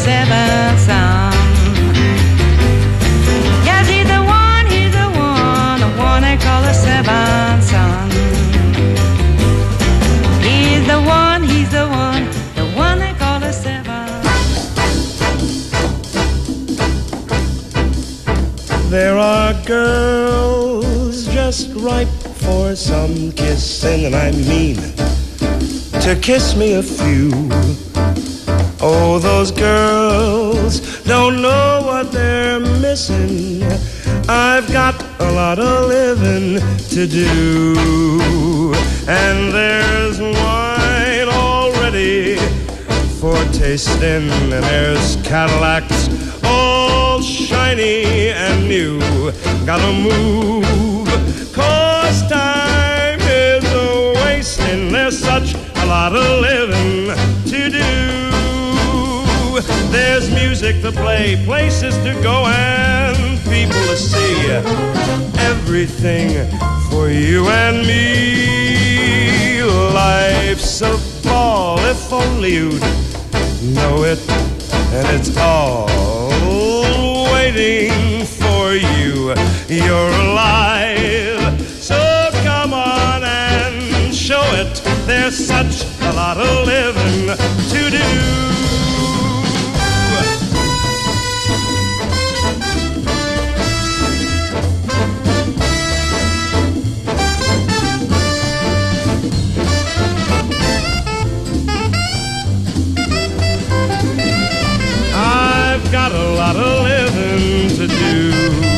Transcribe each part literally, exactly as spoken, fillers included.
seventh son. Yes, he's the one, he's the one, the one they call the seventh son. He's the one, he's the one, the one they call the seventh. There are girls just ripe for some kissing, and I mean to kiss me a few. Oh, those girls don't know what they're missing. I've got a lot of living to do. And there's wine already for tasting, and there's Cadillacs all shiny and new. Gotta move, cause time is a-wasting. There's such a lot of living to do. There's music to play, places to go, and people to see. Everything for you and me. Life's a ball, if only you'd know it. And it's all waiting for you. You're alive, so come on and show it. There's such a lot of living to do. Got a lot of living to do.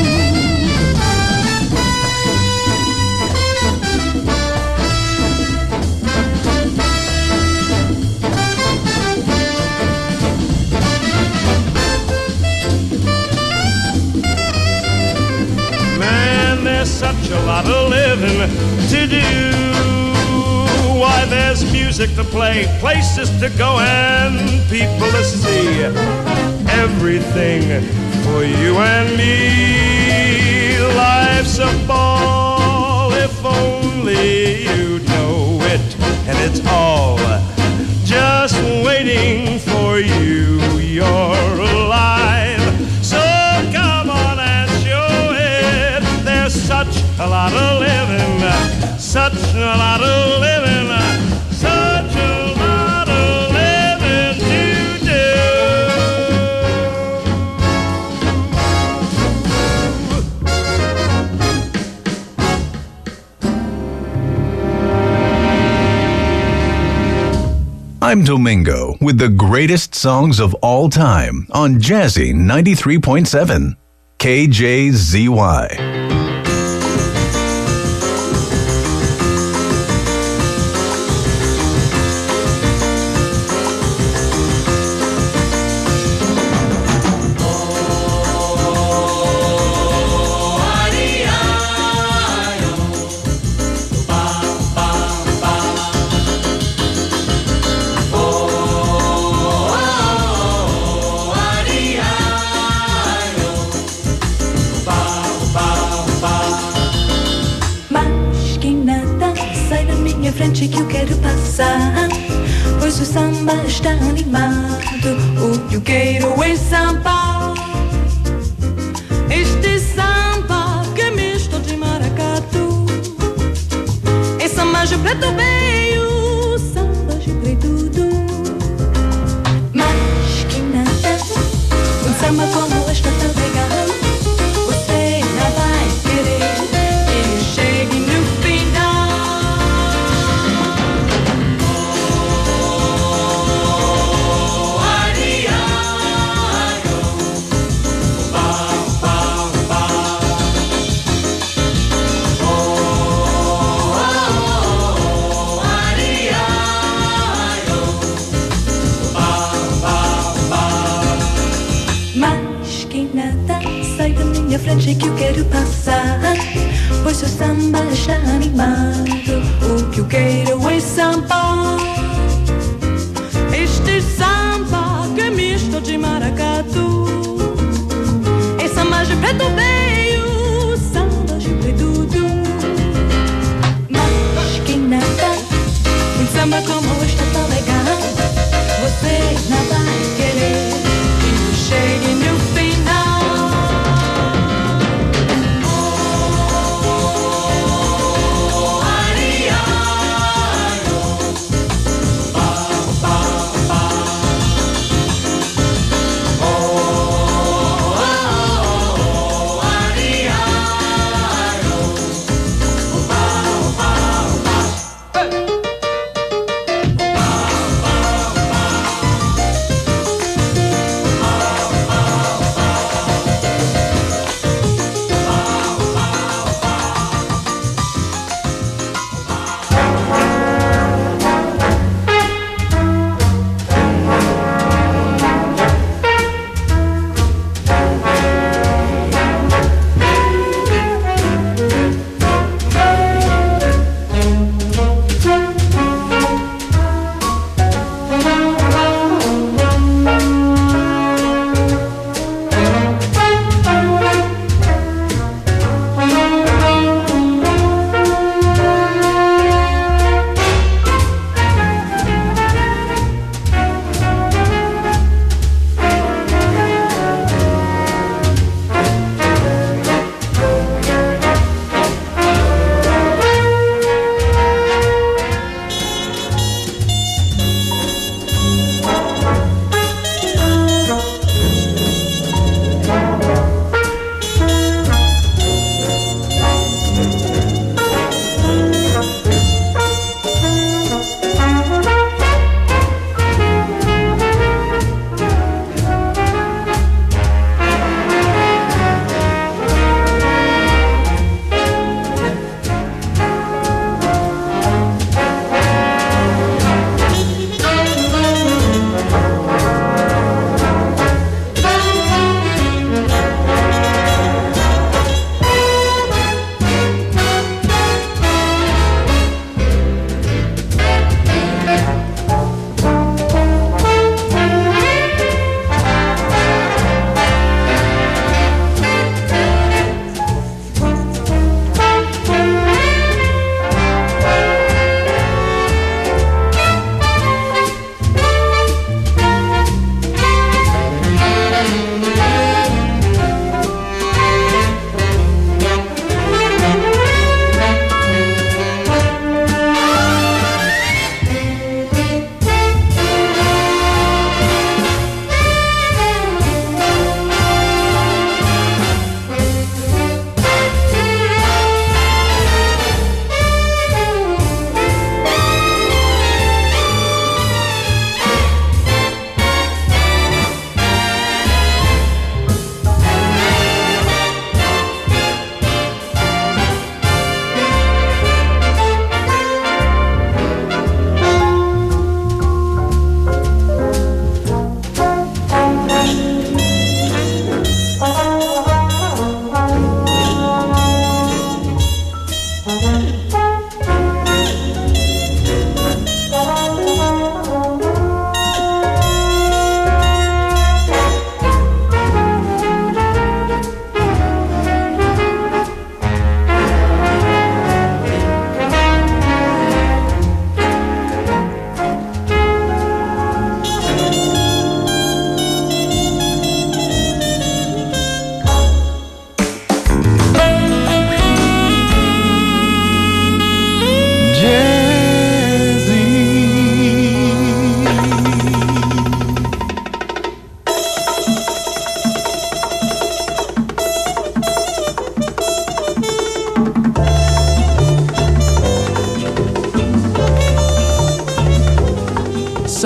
Man, there's such a lot of living to do. Why, there's music to play, places to go, and people to see. Everything for you and me. Life's a ball, if only you know it. And it's all just waiting for you. You're alive, so come on and show it. There's such a lot of living, such a lot of living, such a lot of living to do. I'm Domingo with the greatest songs of all time on Jazzy ninety-three point seven K J Z Y. Que eu quero passar, pois o samba está animado. O que eu quero é samba. Este samba que é misto de maracatu. É samba de preto veio, samba de preto tudo. Mas que nada, um samba como este tão legal, você não vai querer que chegue no final. Frente que eu quero passar, pois o samba está animado. O que eu quero é samba. Este samba que é misto de maracatu. É samba de preto veio, samba de preto tudo. Mas que nada, um samba como este tão legal, você não vai querer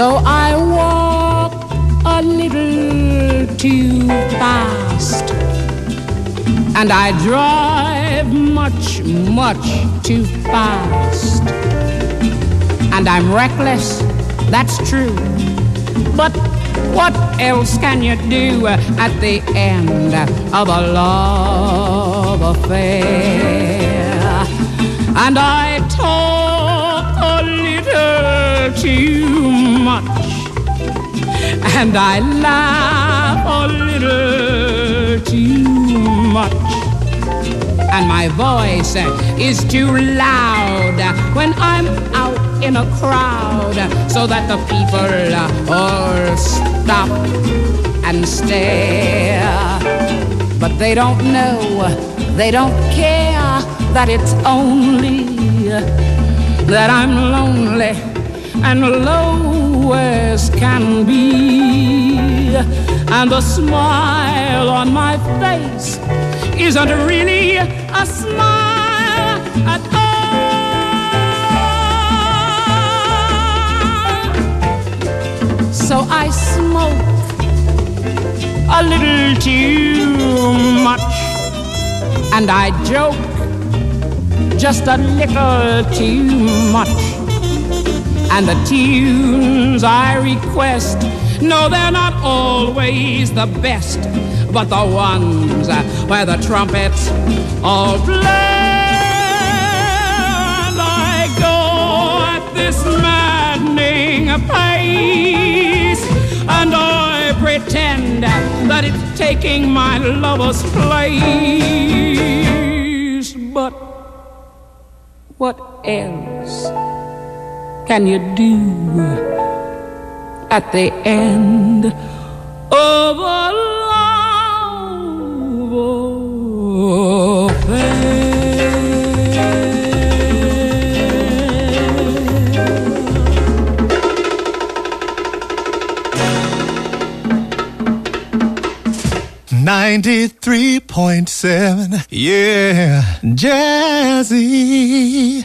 So I walk a little too fast, and I drive much, much too fast. And I'm reckless, that's true. But what else can you do at the end of a love affair? And I talk a little too much, and I laugh a little too much, and my voice is too loud when I'm out in a crowd, so that the people all stop and stare. But they don't know, they don't care that it's only that I'm lonely and low as can be, and the smile on my face isn't really a smile at all. So I smoke a little too much, and I joke just a little too much. And the tunes I request, no, they're not always the best, but the ones where the trumpets all play. And I go at this maddening pace, and I pretend that it's taking my lover's place. But what else can you do at the end of a love affair? ninety-three point seven, yeah, Jazzy.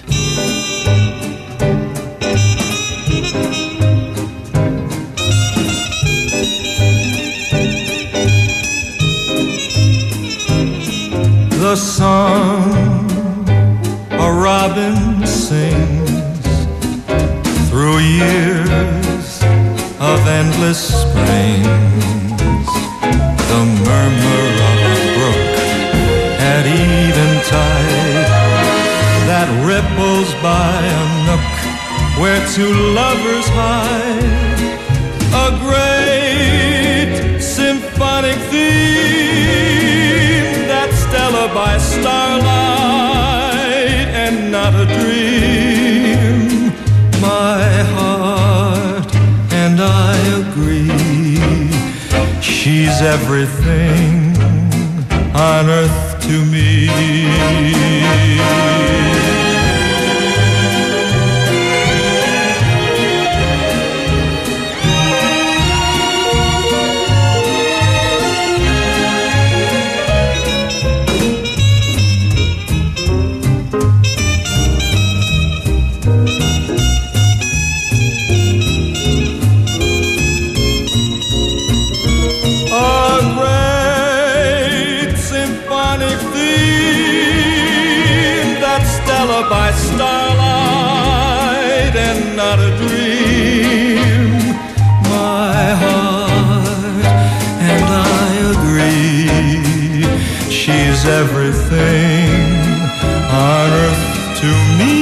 The song a robin sings through years of endless springs, the murmur of a brook at eventide that ripples by a nook where two lovers hide, a great symphonic theme, that Stella by starlight and not a dream. My heart and I agree, she's everything on earth to me. By starlight and not a dream. My heart and I agree, she's everything on earth to me.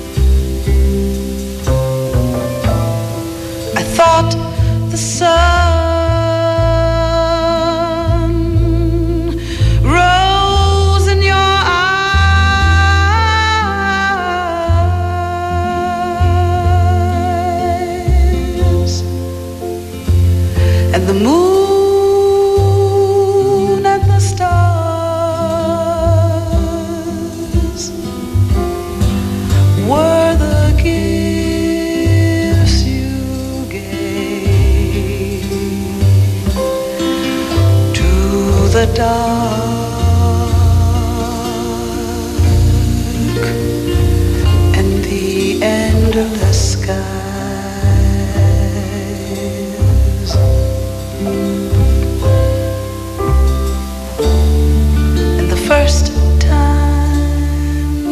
The sun the dark and the end of the skies. And the first time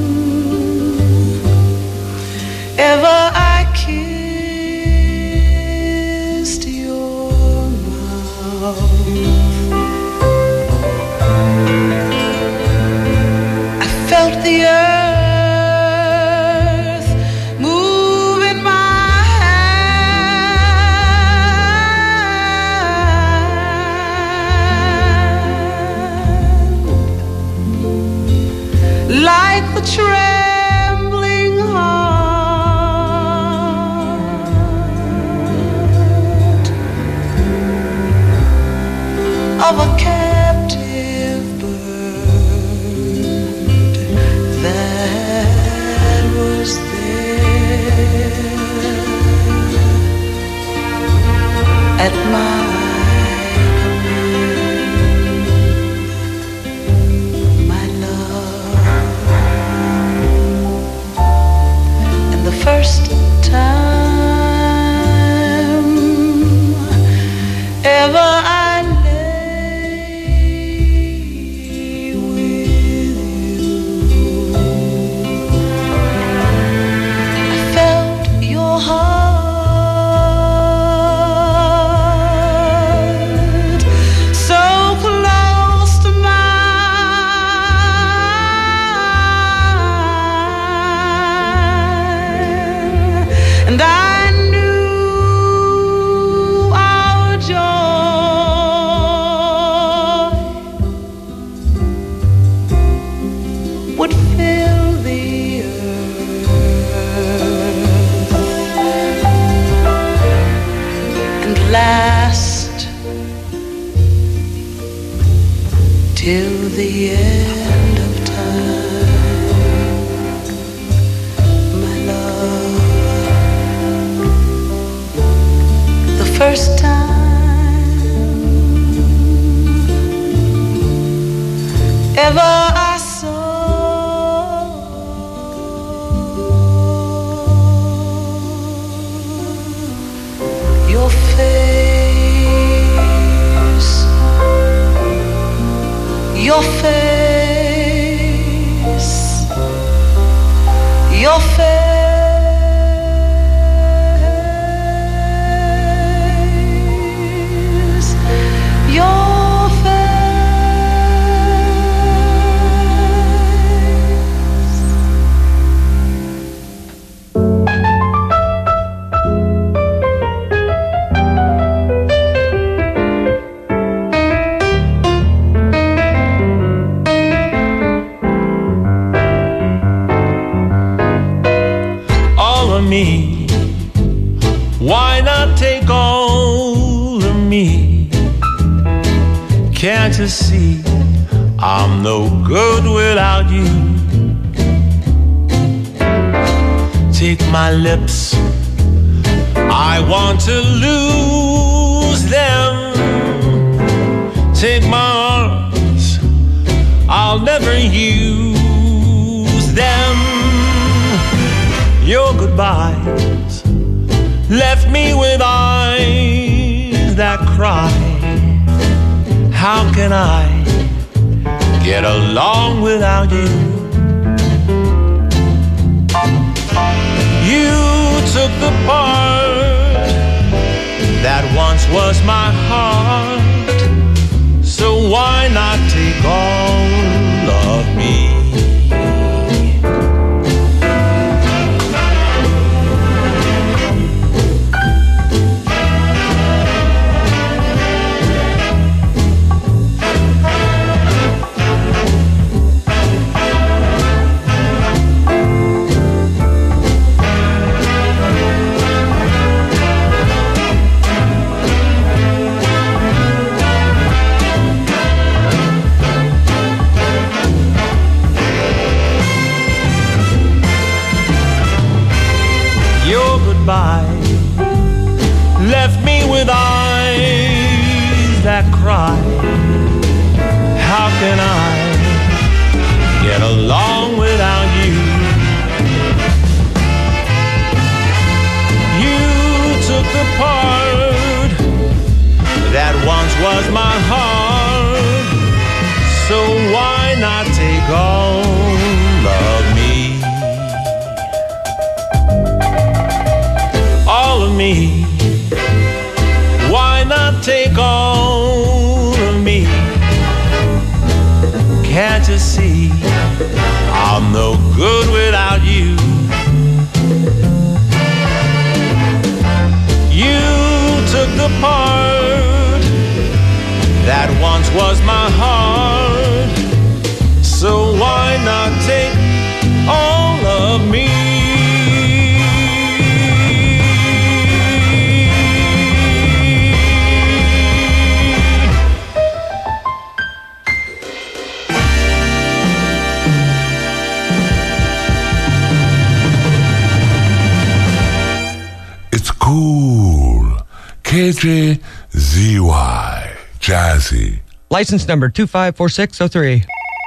ever I kissed your mouth, I felt the earth move in my hand, like the trembling heart of a captive bird that was there at my command, my love. And the first time ever I lay with you, I felt your heart so close to mine, and I knew our joy would fill the earth and last till the end of time, my love. The first time ever I saw your face, your face, your face, your face. All of me, why not take all of me? Can't you see I'm no good without you? Take my lips, I want to lose them. Take my arms, I'll never use them. Your goodbyes left me with eyes that cry. How can I get along without you? You took the part that once was my heart, so why not take all of me? can I get along without you? You took the part that once was my heart, so why not take all of me? All of me. Why not take all of me? Can't you see I'm no good without you? You took the part that once was my heart, so why not take all of me? Cool. K J Z Y. Jazzy. License number two five four six oh three.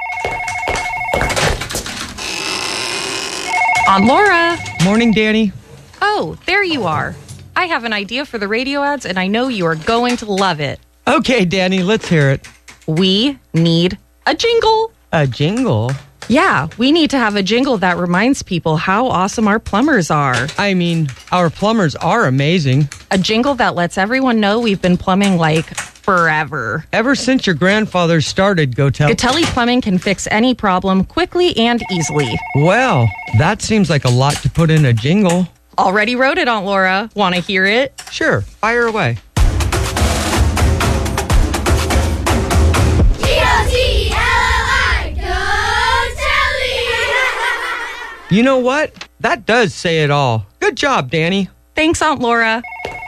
Aunt Laura. Morning, Danny. Oh, there you are. I have an idea for the radio ads, and I know you are going to love it. Okay, Danny, let's hear it. We need a jingle. A jingle? Yeah, we need to have a jingle that reminds people how awesome our plumbers are. I mean, our plumbers are amazing. A jingle that lets everyone know we've been plumbing like forever. Ever since your grandfather started, Gotel. Gatelli Plumbing can fix any problem quickly and easily. Well, that seems like a lot to put in a jingle. Already wrote it, Aunt Laura. Want to hear it? Sure, fire away. You know what? That does say it all. Good job, Danny. Thanks, Aunt Laura.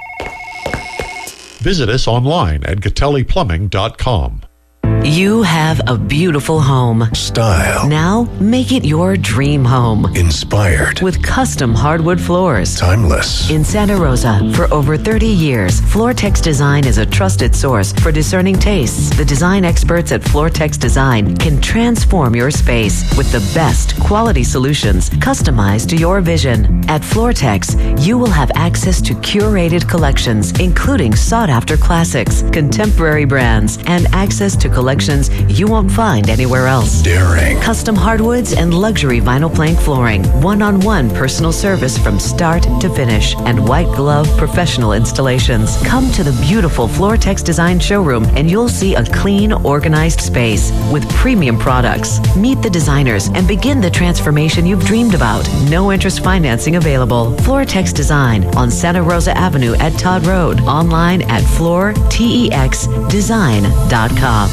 Visit us online at gatelli plumbing dot com. You have a beautiful home. Style. Now make it your dream home. Inspired. With custom hardwood floors. Timeless. In Santa Rosa, for over thirty years, Floortex Design is a trusted source for discerning tastes. The design experts at Floortex Design can transform your space with the best quality solutions customized to your vision. At Floortex, you will have access to curated collections, including sought-after classics, contemporary brands, and access to collections you won't find anywhere else. Daring. Custom hardwoods and luxury vinyl plank flooring. One-on-one personal service from start to finish. And white glove professional installations. Come to the beautiful Floortex Design showroom and you'll see a clean, organized space with premium products. Meet the designers and begin the transformation you've dreamed about. No interest financing available. Floortex Design on Santa Rosa Avenue at Todd Road. Online at floor tex design dot com.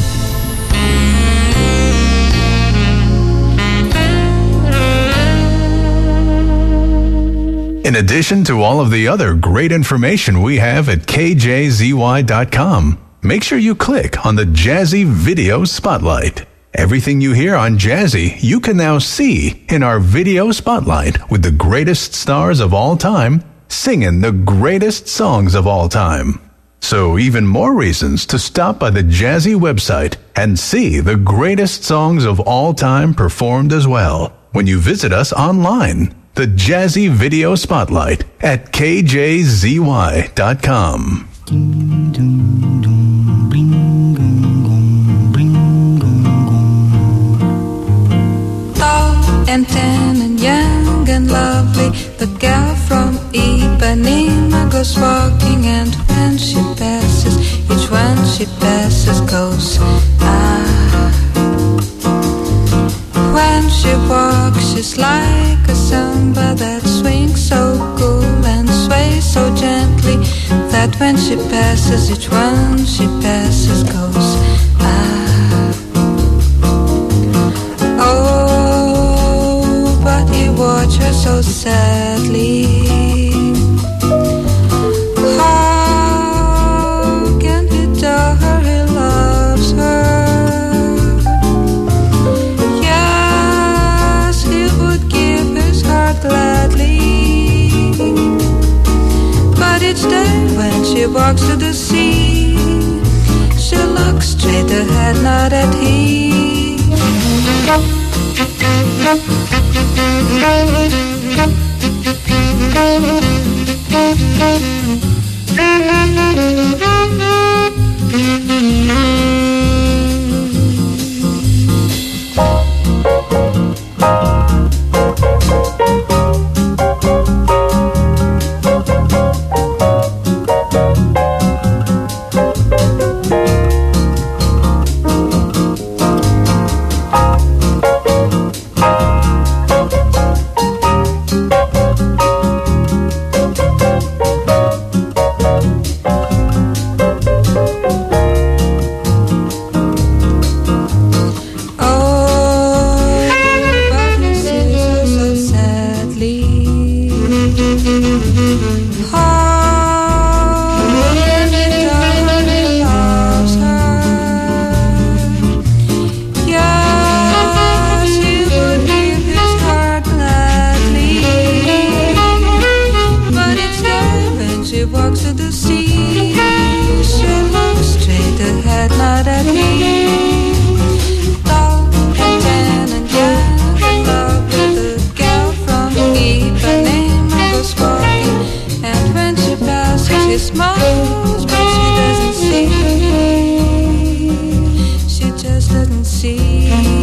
In addition to all of the other great information we have at K J Z Y dot com, make sure you click on the Jazzy Video Spotlight. Everything you hear on Jazzy, you can now see in our video spotlight with the greatest stars of all time singing the greatest songs of all time. So even more reasons to stop by the Jazzy website and see the greatest songs of all time performed as well when you visit us online. The Jazzy Video Spotlight at K J Z Y dot com. Tall and tan and young and lovely, the girl from Ipanema goes walking, and when she passes, each one she passes goes ah. When she walks, she's like a samba that swings so cool and sways so gently, that when she passes, each one she passes goes ah. Oh, but he watched her so sadly. How can he tell her he loves her? Gladly, but each day when she walks to the sea, she looks straight ahead, not at him. She just doesn't see.